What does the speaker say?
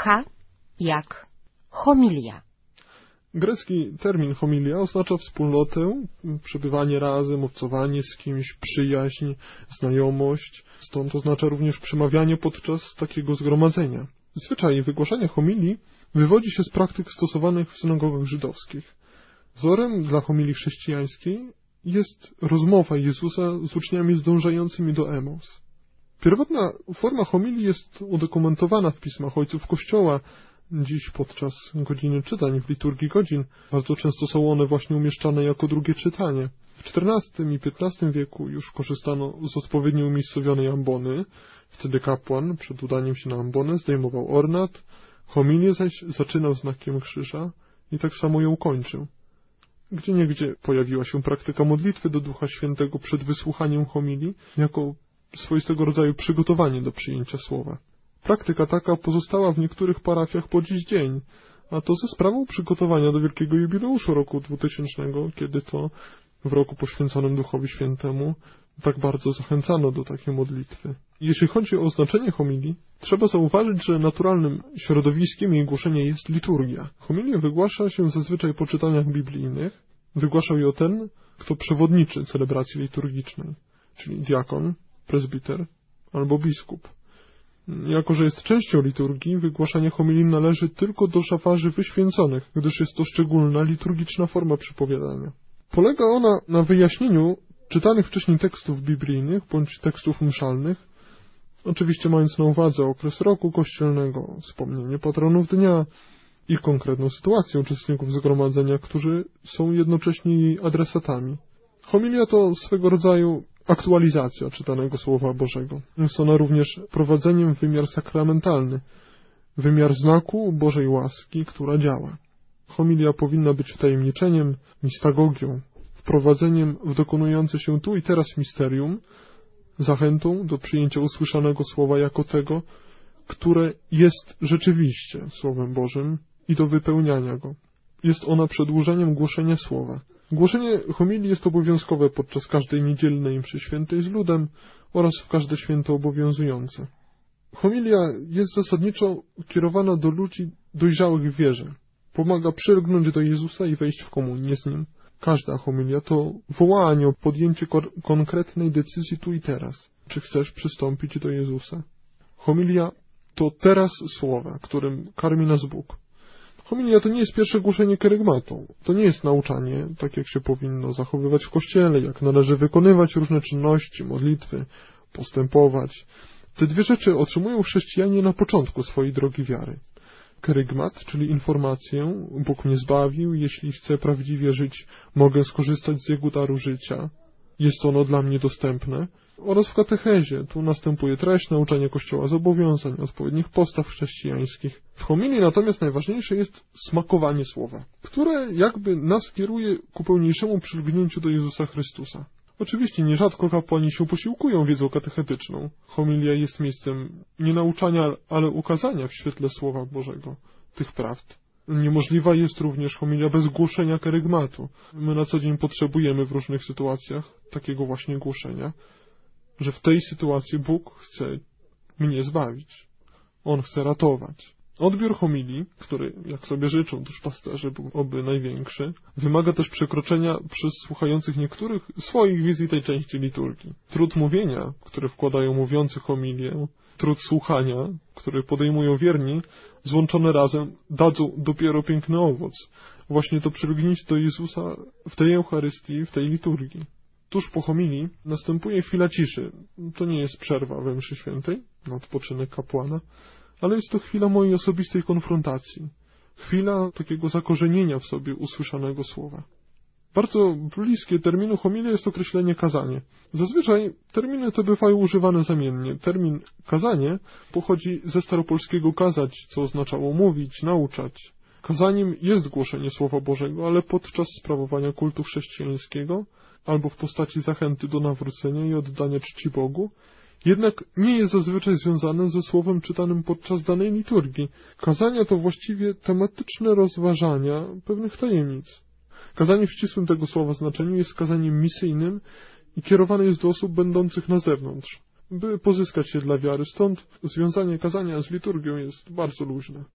H jak homilia. Grecki termin homilia oznacza wspólnotę, przebywanie razem, obcowanie z kimś, przyjaźń, znajomość. Stąd oznacza również przemawianie podczas takiego zgromadzenia. Zwyczaj wygłaszania homilii wywodzi się z praktyk stosowanych w synagogach żydowskich. Wzorem dla homilii chrześcijańskiej jest rozmowa Jezusa z uczniami zdążającymi do Emaus. Pierwotna forma homilii jest udokumentowana w pismach ojców Kościoła. Dziś podczas godziny czytań w liturgii godzin bardzo często są one właśnie umieszczane jako drugie czytanie. W XIV i XV wieku już korzystano z odpowiednio umiejscowionej ambony. Wtedy kapłan przed udaniem się na ambonę zdejmował ornat, homilię zaś zaczynał znakiem krzyża i tak samo ją kończył. Gdzieniegdzie pojawiła się praktyka modlitwy do Ducha Świętego przed wysłuchaniem homilii jako swoistego rodzaju przygotowanie do przyjęcia słowa. Praktyka taka pozostała w niektórych parafiach po dziś dzień, a to ze sprawą przygotowania do wielkiego jubileuszu roku 2000, kiedy to w roku poświęconym Duchowi Świętemu tak bardzo zachęcano do takiej modlitwy. Jeśli chodzi o znaczenie homilii, trzeba zauważyć, że naturalnym środowiskiem jej głoszenia jest liturgia. Homilię wygłasza się zazwyczaj po czytaniach biblijnych. Wygłaszał ją ten, kto przewodniczy celebracji liturgicznej, czyli diakon, prezbiter albo biskup. Jako że jest częścią liturgii, wygłaszanie homilii należy tylko do szafarzy wyświęconych, gdyż jest to szczególna liturgiczna forma przypowiadania. Polega ona na wyjaśnieniu czytanych wcześniej tekstów biblijnych bądź tekstów mszalnych, oczywiście mając na uwadze okres roku kościelnego, wspomnienie patronów dnia i konkretną sytuację uczestników zgromadzenia, którzy są jednocześnie jej adresatami. Homilia to swego rodzaju aktualizacja czytanego Słowa Bożego. Jest ona również prowadzeniem w wymiar sakramentalny, wymiar znaku Bożej łaski, która działa. Homilia powinna być wtajemniczeniem, mistagogią, wprowadzeniem w dokonujące się tu i teraz misterium, zachętą do przyjęcia usłyszanego słowa jako tego, które jest rzeczywiście Słowem Bożym i do wypełniania go. Jest ona przedłużeniem głoszenia słowa. Głoszenie homilii jest obowiązkowe podczas każdej niedzielnej mszy świętej z ludem oraz w każde święto obowiązujące. Homilia jest zasadniczo kierowana do ludzi dojrzałych w wierze. Pomaga przylgnąć do Jezusa i wejść w komunię z Nim. Każda homilia to wołanie o podjęcie konkretnej decyzji tu i teraz. Czy chcesz przystąpić do Jezusa? Homilia to teraz słowa, którym karmi nas Bóg. Homilia to nie jest pierwsze głoszenie kerygmatu. To nie jest nauczanie, tak jak się powinno zachowywać w Kościele, jak należy wykonywać różne czynności, modlitwy, postępować. Te dwie rzeczy otrzymują chrześcijanie na początku swojej drogi wiary. Kerygmat, czyli informację, Bóg mnie zbawił, jeśli chcę prawdziwie żyć, mogę skorzystać z Jego daru życia. Jest ono dla mnie dostępne. Oraz w katechezie, tu następuje treść nauczania Kościoła zobowiązań, odpowiednich postaw chrześcijańskich. W homilii natomiast najważniejsze jest smakowanie słowa, które jakby nas kieruje ku pełniejszemu przylgnięciu do Jezusa Chrystusa. Oczywiście nierzadko kapłani się posiłkują wiedzą katechetyczną. Homilia jest miejscem nie nauczania, ale ukazania w świetle Słowa Bożego tych prawd. Niemożliwa jest również homilia bez głoszenia kerygmatu. My na co dzień potrzebujemy w różnych sytuacjach takiego właśnie głoszenia, że w tej sytuacji Bóg chce mnie zbawić. On chce ratować. Odbiór homilii, który, jak sobie życzą duszpasterze, byłby największy, wymaga też przekroczenia przez słuchających niektórych swoich wizji tej części liturgii. Trud mówienia, który wkładają mówiący homilię, trud słuchania, który podejmują wierni, złączone razem dadzą dopiero piękny owoc. Właśnie to przylgnięcie do Jezusa w tej Eucharystii, w tej liturgii. Tuż po homilii następuje chwila ciszy. To nie jest przerwa we mszy świętej, na odpoczynek kapłana, ale jest to chwila mojej osobistej konfrontacji. Chwila takiego zakorzenienia w sobie usłyszanego słowa. Bardzo bliskie terminu homilii jest określenie kazanie. Zazwyczaj terminy te bywają używane zamiennie. Termin kazanie pochodzi ze staropolskiego kazać, co oznaczało mówić, nauczać. Kazaniem jest głoszenie Słowa Bożego, ale podczas sprawowania kultu chrześcijańskiego albo w postaci zachęty do nawrócenia i oddania czci Bogu, jednak nie jest zazwyczaj związane ze słowem czytanym podczas danej liturgii. Kazania to właściwie tematyczne rozważania pewnych tajemnic. Kazanie w ścisłym tego słowa znaczeniu jest kazaniem misyjnym i kierowane jest do osób będących na zewnątrz, by pozyskać się dla wiary. Stąd związanie kazania z liturgią jest bardzo luźne.